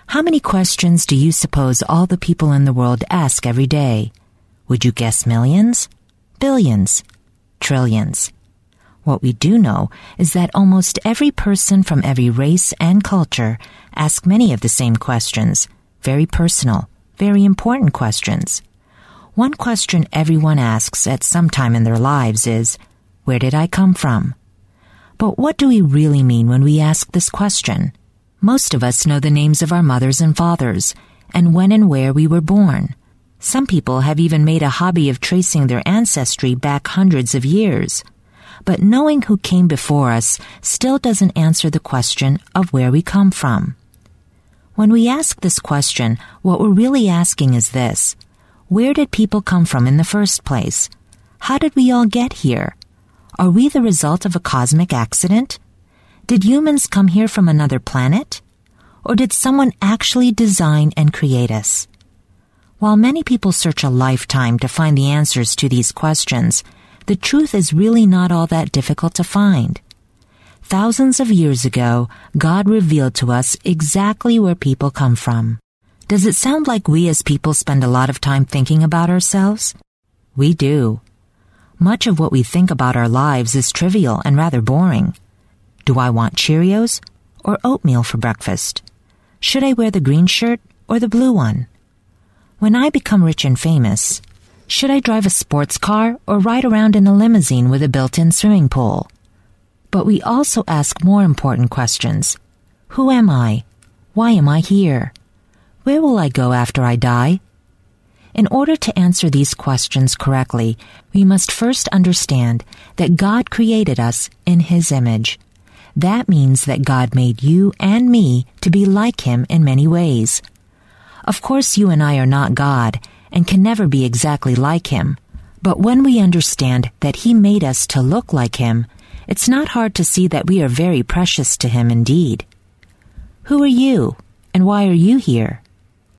How many questions do you suppose all the people in the world ask every day? Would you guess millions? Billions? Trillions? What we do know is that almost every person from every race and culture asks many of the same questions, very personal, very important questions. One question everyone asks at some time in their lives is, where did I come from? But what do we really mean when we ask this question? Most of us know the names of our mothers and fathers, and when and where we were born. Some people have even made a hobby of tracing their ancestry back hundreds of years. But knowing who came before us still doesn't answer the question of where we come from. When we ask this question, what we're really asking is this: where did people come from in the first place? How did we all get here? Are we the result of a cosmic accident? Did humans come here from another planet? Or did someone actually design and create us? While many people search a lifetime to find the answers to these questions, the truth is really not all that difficult to find. Thousands of years ago, God revealed to us exactly where people come from. Does it sound like we as people spend a lot of time thinking about ourselves? We do. Much of what we think about our lives is trivial and rather boring. Do I want Cheerios or oatmeal for breakfast? Should I wear the green shirt or the blue one? When I become rich and famous, should I drive a sports car or ride around in a limousine with a built-in swimming pool? But we also ask more important questions. Who am I? Why am I here? Where will I go after I die? In order to answer these questions correctly, we must first understand that God created us in His image. That means that God made you and me to be like Him in many ways. Of course, you and I are not God and can never be exactly like Him. But when we understand that He made us to look like Him, it's not hard to see that we are very precious to Him indeed. Who are you, and why are you here?